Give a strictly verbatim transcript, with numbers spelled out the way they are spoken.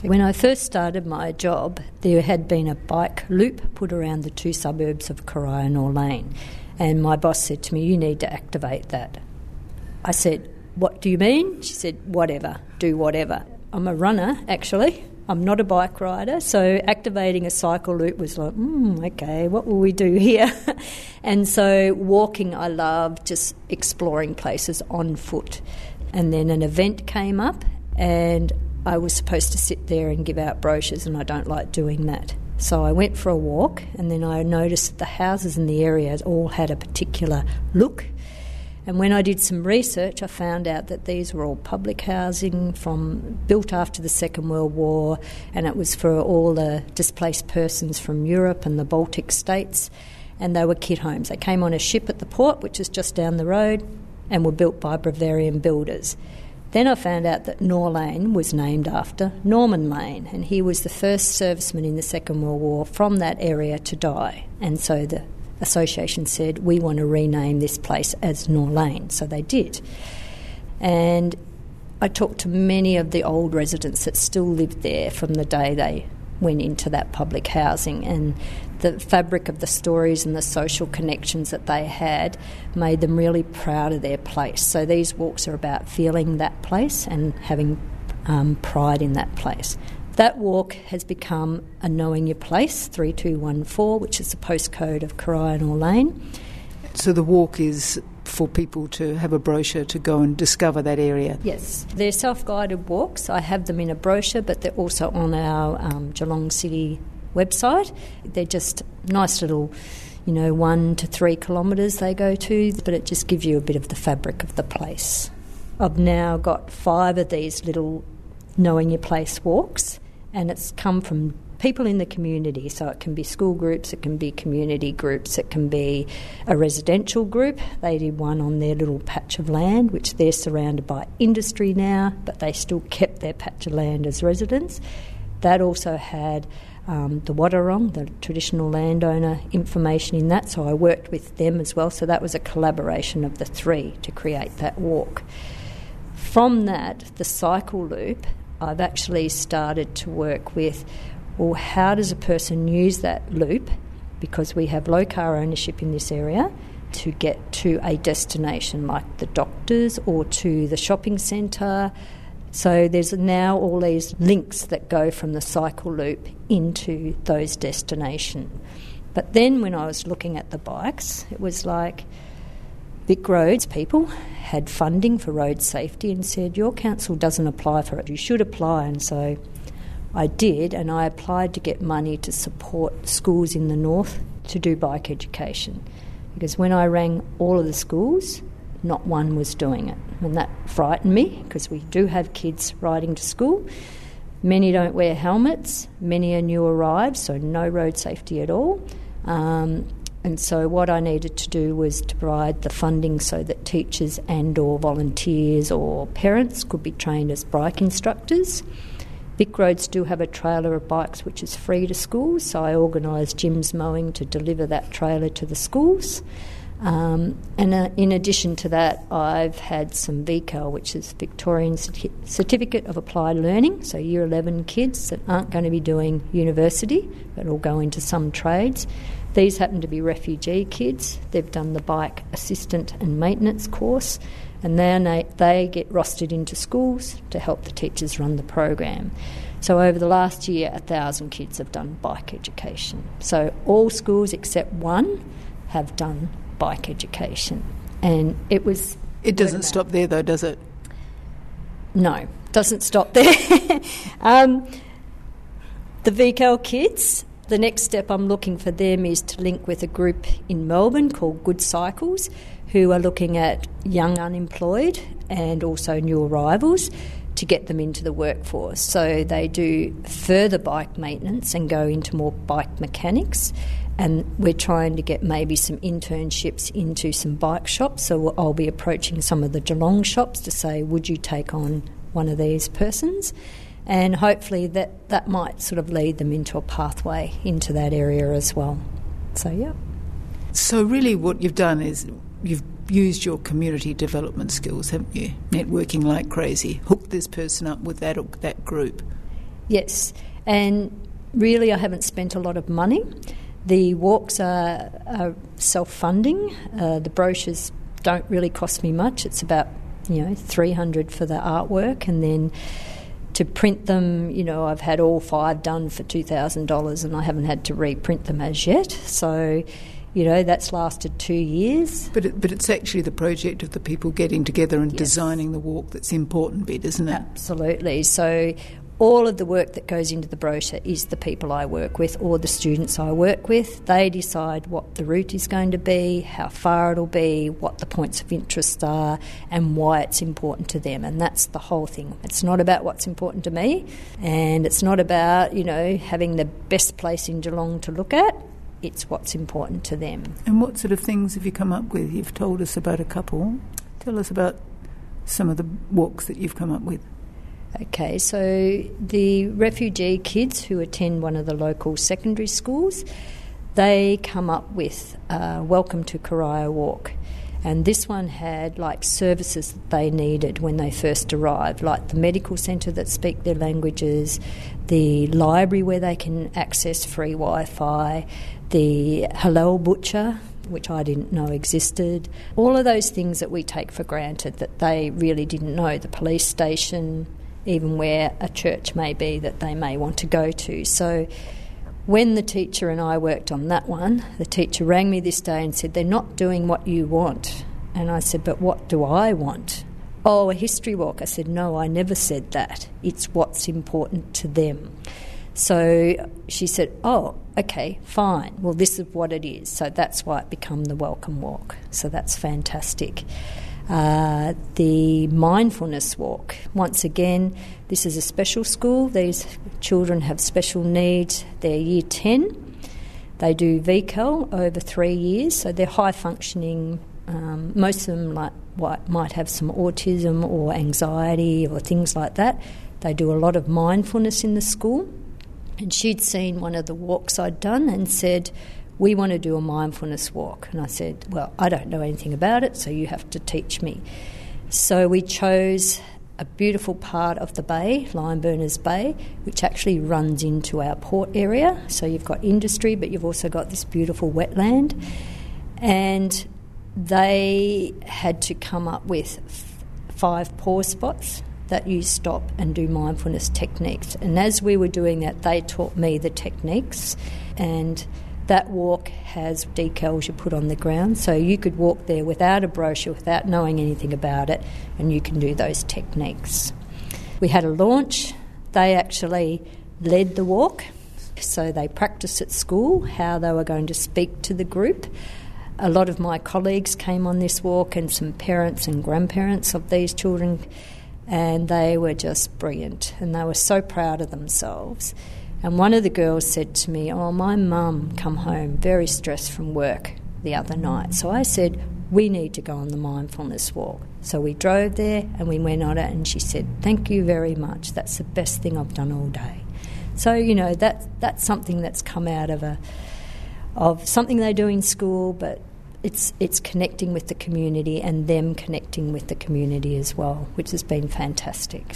When I first started my job, there had been a bike loop put around the two suburbs of Corio and Nor Lane, and my boss said to me, you need to activate that. I said, what do you mean? She said, whatever, do whatever. I'm a runner, actually. I'm not a bike rider, so activating a cycle loop was like, hmm, okay, what will we do here? And so walking, I love just exploring places on foot. And then an event came up, and I was supposed to sit there and give out brochures, and I don't like doing that. So I went for a walk, and then I noticed that the houses in the area all had a particular look. And when I did some research, I found out that these were all public housing from built after the Second World War, and it was for all the displaced persons from Europe and the Baltic states, and they were kit homes. They came on a ship at the port, which is just down the road, and were built by Bavarian builders. Then I found out that Nor Lane was named after Norman Lane, and he was the first serviceman in the Second World War from that area to die. And so the association said, we want to rename this place as Nor Lane. So they did. And I talked to many of the old residents that still lived there from the day they went into that public housing, and the fabric of the stories and the social connections that they had made them really proud of their place. So these walks are about feeling that place and having um, pride in that place. That walk has become a Knowing Your Place, three two one four, which is the postcode of Corio and Nor Lane. So the walk is for people to have a brochure to go and discover that area? Yes. They're self-guided walks. I have them in a brochure, but they're also on our um, Geelong City website. They're just nice little, you know, one to three kilometres they go to, but it just gives you a bit of the fabric of the place. I've now got five of these little Knowing Your Place walks, and it's come from people in the community, so it can be school groups, it can be community groups, it can be a residential group. They did one on their little patch of land, which they're surrounded by industry now, but they still kept their patch of land as residents. That also had um, the Wadawurrung, the traditional landowner, information in that, so I worked with them as well. So that was a collaboration of the three to create that walk. From that, the cycle loop, I've actually started to work with, well, how does a person use that loop, because we have low car ownership in this area, to get to a destination like the doctors or to the shopping centre. So there's now all these links that go from the cycle loop into those destinations. But then when I was looking at the bikes, it was like Vic Roads people had funding for road safety and said, your council doesn't apply for it, you should apply. And so I did, and I applied to get money to support schools in the north to do bike education. Because when I rang all of the schools, not one was doing it. And that frightened me, because we do have kids riding to school. Many don't wear helmets, many are new arrived, so no road safety at all. Um, and so what I needed to do was to provide the funding so that teachers and or volunteers or parents could be trained as bike instructors. Vic Roads do have a trailer of bikes which is free to schools, so I organised Jim's Mowing to deliver that trailer to the schools. Um, and uh, in addition to that, I've had some V C A L, which is Victorian Certi- Certificate of Applied Learning, so year eleven kids that aren't going to be doing university but will go into some trades. These happen to be refugee kids. They've done the bike assistant and maintenance course, and then they, they get rostered into schools to help the teachers run the program. So over the last year, a thousand kids have done bike education. So all schools except one have done bike education. And it was... It doesn't stop there though, does it? No, doesn't stop there. um, the V C A L kids, the next step I'm looking for them is to link with a group in Melbourne called Good Cycles, who are looking at young unemployed and also new arrivals to get them into the workforce. So they do further bike maintenance and go into more bike mechanics, and we're trying to get maybe some internships into some bike shops. So I'll be approaching some of the Geelong shops to say, would you take on one of these persons? And hopefully that, that might sort of lead them into a pathway into that area as well. So, yeah. So really what you've done is you've used your community development skills, haven't you? Networking like crazy. Hook this person up with that that group. Yes, and really I haven't spent a lot of money. The walks are, are self-funding. Uh, the brochures don't really cost me much. It's about, you know, three hundred dollars for the artwork, and then to print them, you know, I've had all five done for two thousand dollars and I haven't had to reprint them as yet. So, you know, that's lasted two years. But it, but it's actually the project of the people getting together and yes. designing the walk that's the important bit, isn't it? Absolutely. So all of the work that goes into the brochure is the people I work with or the students I work with. They decide what the route is going to be, how far it'll be, what the points of interest are, and why it's important to them. And that's the whole thing. It's not about what's important to me, and it's not about, you know, having the best place in Geelong to look at. It's what's important to them. And what sort of things have you come up with? You've told us about a couple. Tell us about some of the walks that you've come up with. Okay, so the refugee kids who attend one of the local secondary schools, they come up with uh, Welcome to Corio Walk. And this one had like services that they needed when they first arrived, like the medical centre that speak their languages, the library where they can access free Wi-Fi, the halal butcher, which I didn't know existed, all of those things that we take for granted that they really didn't know, the police station, even where a church may be that they may want to go to. So when the teacher and I worked on that one, the teacher rang me this day and said, they're not doing what you want. And I said, but what do I want? Oh, a history walk. I said, no, I never said that. It's what's important to them. So she said, oh, okay, fine. Well, this is what it is. So that's why it became the Welcome Walk. So that's fantastic. Uh, the mindfulness walk. Once again, this is a special school. These children have special needs. They're year ten. They do V C A L over three years, so they're high functioning. Um, most of them like, what, might have some autism or anxiety or things like that. They do a lot of mindfulness in the school. And she'd seen one of the walks I'd done and said, we want to do a mindfulness walk. And I said, well, I don't know anything about it, so you have to teach me. So we chose a beautiful part of the bay, Lionburners Bay, which actually runs into our port area. So you've got industry, but you've also got this beautiful wetland. And they had to come up with f- five pause spots that you stop and do mindfulness techniques. And as we were doing that, they taught me the techniques, and that walk has decals you put on the ground, so you could walk there without a brochure, without knowing anything about it, and you can do those techniques. We had a launch. They actually led the walk, so they practiced at school how they were going to speak to the group. A lot of my colleagues came on this walk, and some parents and grandparents of these children, and they were just brilliant, and they were so proud of themselves. And one of the girls said to me, oh, my mum come home very stressed from work the other night. So I said, we need to go on the mindfulness walk. So we drove there and we went on it, and she said, thank you very much. That's the best thing I've done all day. So, you know, that that's something that's come out of a of something they do in school, but it's it's connecting with the community and them connecting with the community as well, which has been fantastic.